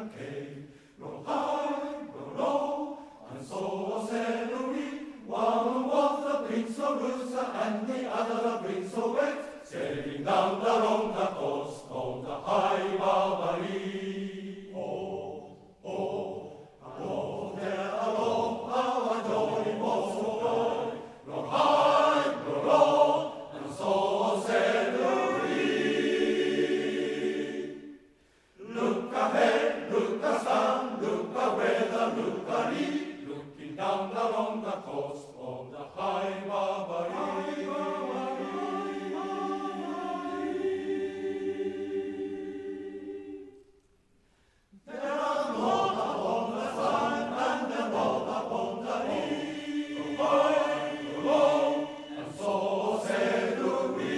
a cave. Roll high, roll low, and so sailed we. One was the Prince of Rusa, and the other the Prince of Wales, sailing down along the coast of the High Barbary. Oh, oh, oh, there along our joy was so high. Roll high, roll low, and so sailed we. Look ahead, look astern, look aweather, look alee, looking down along the coast of the High Barbary. There are not upon the sun and there not upon the lee. Go high, go low, and so sailed we.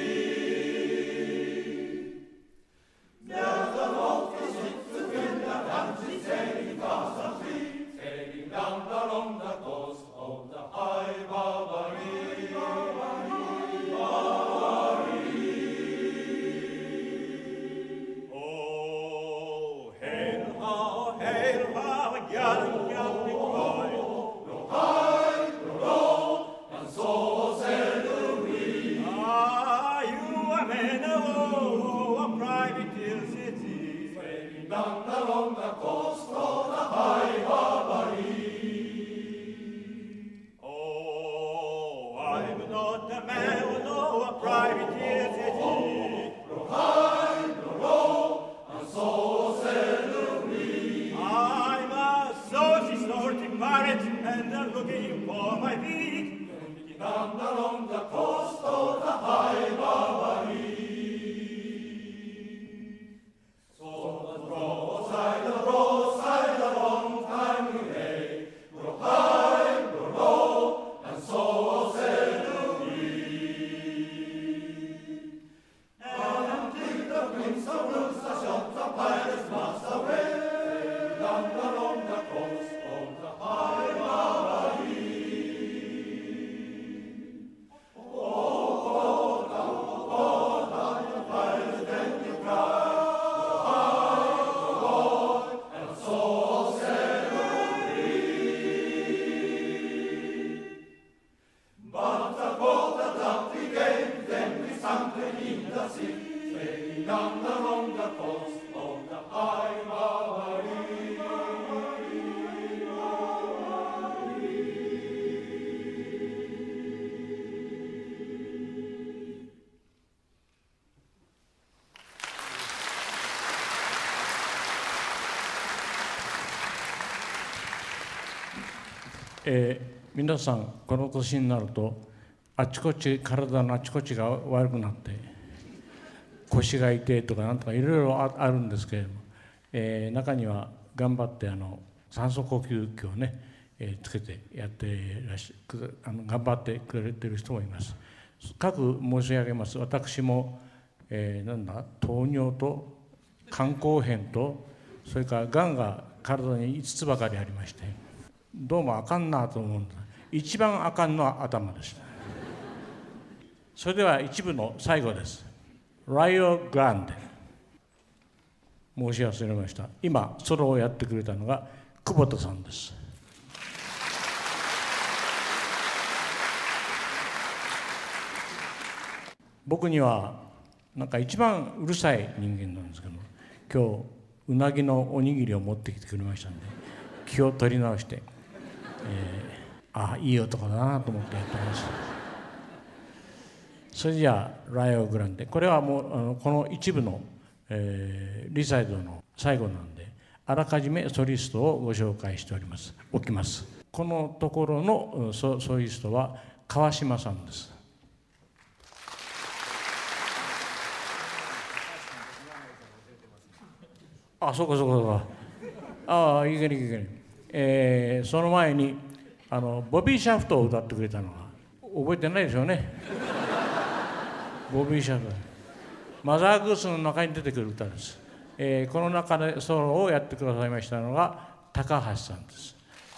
There's the north is sits again, the country sailing fast and free, sailing down along the coast of the High Barbary. Oh, hail, how, gallant, gallant cry. Roll high, roll low, and so sailed we. Ah, you are men of a privateer city, Sailing down along the coast of the High Barbary. Oh, I'm not a man of a privateer city. Roll high, roll low, and so sailed we. I'm a saucy, snorting pirate, and I'm looking for my feet. Sailing down along the coast of the High Barbary. So the broadside, a long time we lay. Roll high, roll low, and so sailed we. And until the Prince of Rusa shot the pirates' mast away, down along the coast of the High Barbary. Oh, down the pirates then you cry, go high, go low, and so sailed we. But the boat that up we gave, then we sunk in the sea, sailing down along the coast of the High Barbary. 皆さんこの年になるとあちこち体のあちこちが悪くなって腰が痛いとかなんとかいろいろあるんですけれども、中には頑張って酸素呼吸器をね、つけてやってらっしゃ頑張ってくれてる人もいます。各申し上げます。私も、糖尿と肝硬変とそれからがんが体に5つばかりありまして、どうもあかんなと思うんです。一番あかんのは頭です。それでは一部の最後です。ライオ・グランデ。申し忘れました。今ソロをやってくれたのが久保田さんです。僕にはなんか一番うるさい人間なんですけど、今日うなぎのおにぎりを持ってきてくれましたんで気を取り直して、いい男だなと思ってやってます。それじゃあライオ・グランデ、これはもうこの一部の、リサイドの最後なんであらかじめソリストをご紹介しておきます。このところのソリストは川島さんです。そうかそうか。いけるいける。その前にボビー・シャフトを歌ってくれたのは覚えてないでしょうね。ボビー・シャフト、マザー・グースの中に出てくる歌です。この中でソロをやってくださいましたのが高橋さんです。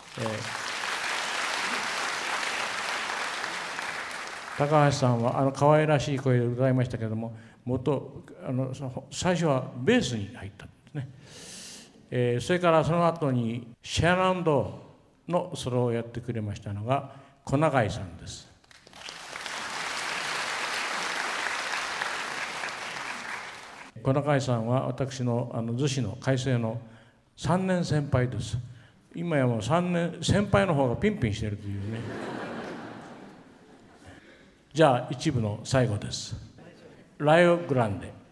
高橋さんは可愛らしい声で歌いましたけども、最初はベースに入ったんですね。 それからその後にシェアランドのソロをやってくれましたのが小永井さんです。小永井さんは私の逗子の開成の3年先輩です。今やもう3年先輩の方がピンピンしてるというね。じゃあ一部の最後です。ライオグランデ。